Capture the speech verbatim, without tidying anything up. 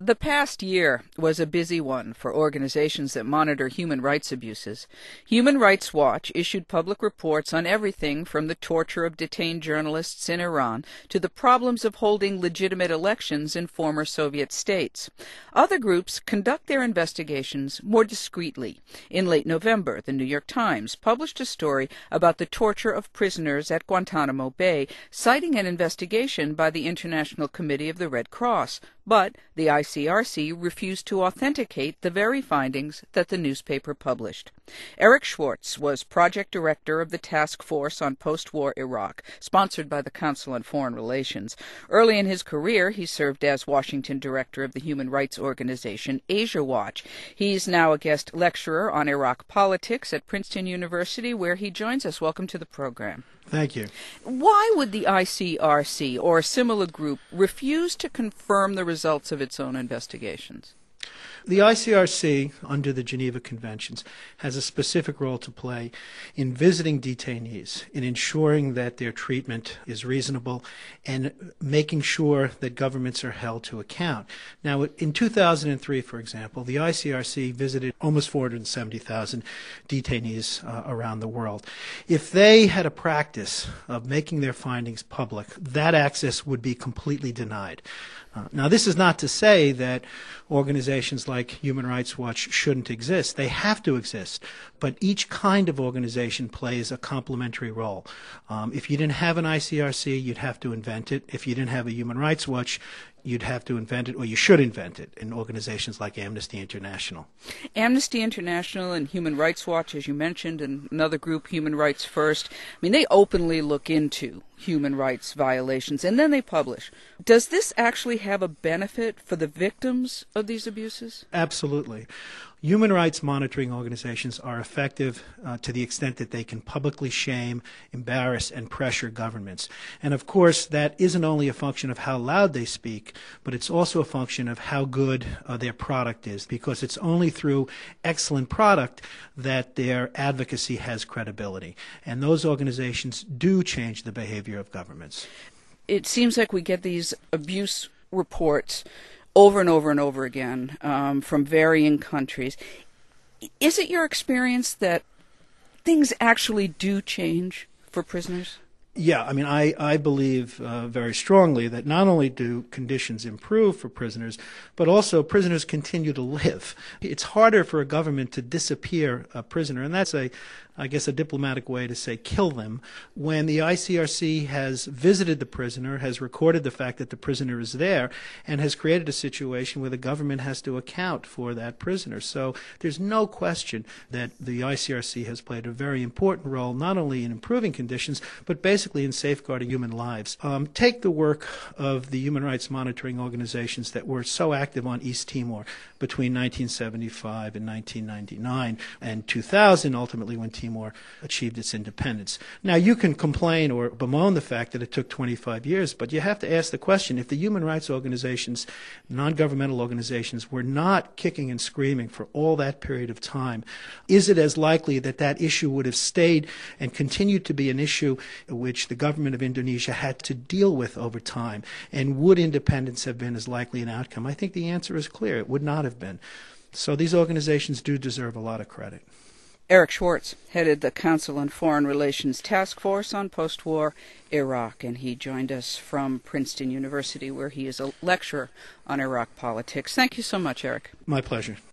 The past year was a busy one for organizations that monitor human rights abuses. Human Rights Watch issued public reports on everything from the torture of detained journalists in Iran to the problems of holding legitimate elections in former Soviet states. Other groups conduct their investigations more discreetly. In late November, the New York Times published a story about the torture of prisoners at Guantanamo Bay, citing an investigation by the International Committee of the Red Cross. But the I C R C refused to authenticate the very findings that the newspaper published. Eric Schwartz was project director of the Task Force on Post-War Iraq, sponsored by the Council on Foreign Relations. Early in his career, he served as Washington director of the human rights organization Asia Watch. He's now a guest lecturer on Iraq politics at Princeton University, where he joins us. Welcome to the program. Thank you. Why would the I C R C or a similar group refuse to confirm the results of its own investigations? The I C R C, under the Geneva Conventions, has a specific role to play in visiting detainees, in ensuring that their treatment is reasonable, and making sure that governments are held to account. Now, in two thousand three, for example, the I C R C visited almost four hundred seventy thousand detainees uh, around the world. If they had a practice of making their findings public, that access would be completely denied. Uh, now, this is not to say that organizations like Human Rights Watch shouldn't exist. They have to exist. But each kind of organization plays a complementary role. Um, if you didn't have an I C R C, you'd have to invent it. If you didn't have a Human Rights Watch, you'd have to invent it, or you should invent it, in organizations like Amnesty International. Amnesty International and Human Rights Watch, as you mentioned, and another group, Human Rights First, I mean, they openly look into human rights violations, and then they publish. Does this actually have a benefit for the victims of these abuses? Absolutely. Human rights monitoring organizations are effective uh, to the extent that they can publicly shame, embarrass, and pressure governments. And of course, that isn't only a function of how loud they speak, but it's also a function of how good uh, their product is, because it's only through excellent product that their advocacy has credibility. And those organizations do change the behavior of governments. It seems like we get these abuse reports over and over and over again um, from varying countries. Is it your experience that things actually do change for prisoners? Yeah, I mean, I, I believe uh, very strongly that not only do conditions improve for prisoners, but also prisoners continue to live. It's harder for a government to disappear a prisoner, and that's a, I guess, a diplomatic way to say kill them, when the I C R C has visited the prisoner, has recorded the fact that the prisoner is there, and has created a situation where the government has to account for that prisoner. So there's no question that the I C R C has played a very important role, not only in improving conditions, but basically basically in safeguarding human lives. Um, take the work of the human rights monitoring organizations that were so active on East Timor between nineteen seventy-five and nineteen ninety-nine and two thousand, ultimately when Timor achieved its independence. Now, you can complain or bemoan the fact that it took twenty-five years, but you have to ask the question, if the human rights organizations, non-governmental organizations, were not kicking and screaming for all that period of time, is it as likely that that issue would have stayed and continued to be an issue which the government of Indonesia had to deal with over time? And would independence have been as likely an outcome? I think the answer is clear. It would not have been. So these organizations do deserve a lot of credit. Eric Schwartz headed the Council on Foreign Relations Task Force on Post-War Iraq, and he joined us from Princeton University, where he is a lecturer on Iraq politics. Thank you so much, Eric. My pleasure.